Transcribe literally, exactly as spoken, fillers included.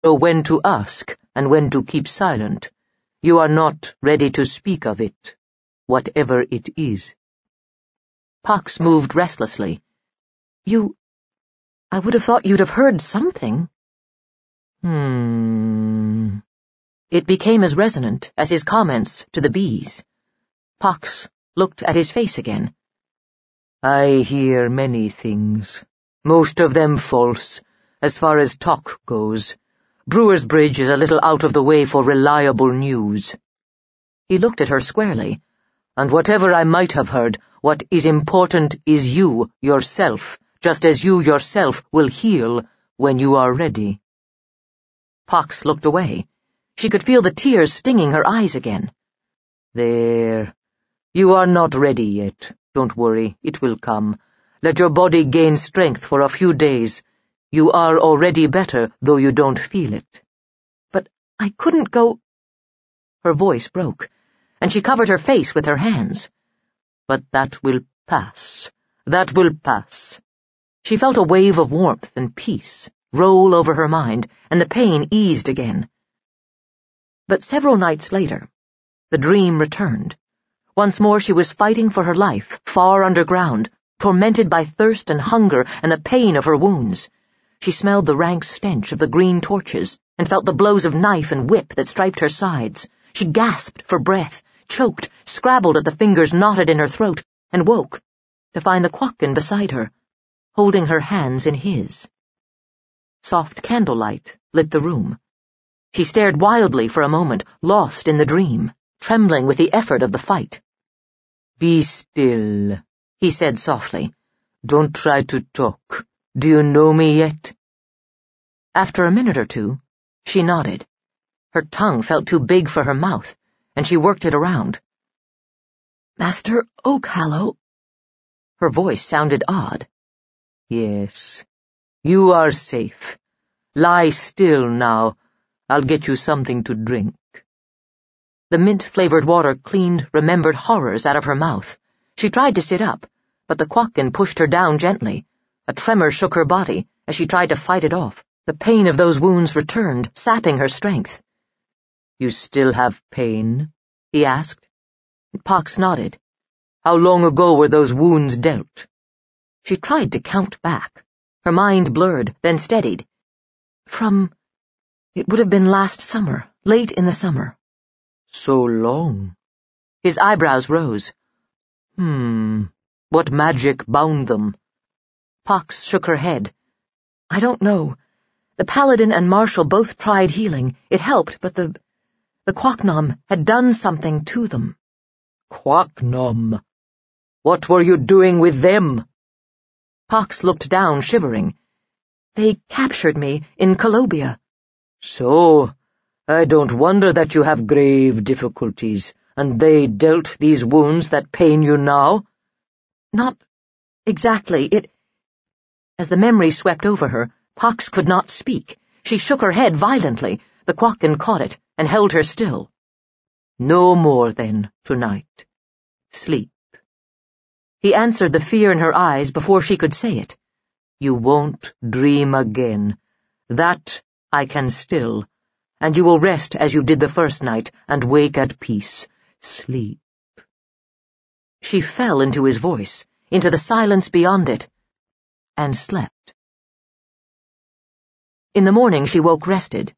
know when to ask and when to keep silent. You are not ready to speak of it, whatever it is. Pox moved restlessly. You... I would have thought you'd have heard something. Hmm... It became as resonant as his comments to the bees. Pox looked at his face again. I hear many things, most of them false, as far as talk goes. Brewer's Bridge is a little out of the way for reliable news. He looked at her squarely. And whatever I might have heard, what is important is you, yourself, just as you yourself will heal when you are ready. Pox looked away. She could feel the tears stinging her eyes again. There. You are not ready yet. Don't worry, it will come. Let your body gain strength for a few days. You are already better, though you don't feel it. But I couldn't go... Her voice broke, and she covered her face with her hands. But that will pass. That will pass. She felt a wave of warmth and peace roll over her mind, and the pain eased again. But several nights later, the dream returned. Once more she was fighting for her life, far underground, tormented by thirst and hunger and the pain of her wounds. She smelled the rank stench of the green torches and felt the blows of knife and whip that striped her sides. She gasped for breath, choked, scrabbled at the fingers knotted in her throat, and woke to find the Quakin beside her, holding her hands in his. Soft candlelight lit the room. She stared wildly for a moment, lost in the dream, trembling with the effort of the fight. Be still, he said softly. Don't try to talk. Do you know me yet? After a minute or two, she nodded. Her tongue felt too big for her mouth, and she worked it around. Master Oakhallow. Her voice sounded odd. Yes, you are safe. Lie still now. I'll get you something to drink. The mint-flavored water cleaned remembered horrors out of her mouth. She tried to sit up, but the Quakin pushed her down gently. A tremor shook her body as she tried to fight it off. The pain of those wounds returned, sapping her strength. You still have pain? He asked. Pox nodded. How long ago were those wounds dealt? She tried to count back. Her mind blurred, then steadied. From... It would have been last summer, late in the summer. So long. His eyebrows rose. Hmm, what magic bound them? Pox shook her head. I don't know. The Paladin and Marshal both tried healing. It helped, but the... the Quacknom had done something to them. Quacknom? What were you doing with them? Pox looked down, shivering. They captured me in Colobia. So, I don't wonder that you have grave difficulties, and they dealt these wounds that pain you now? Not exactly. It... As the memory swept over her, Pox could not speak. She shook her head violently. The Quakin caught it and held her still. No more, then, tonight. Sleep. He answered the fear in her eyes before she could say it. You won't dream again. That I can still, and you will rest as you did the first night and wake at peace. Sleep. She fell into his voice, into the silence beyond it, and slept. In the morning she woke rested,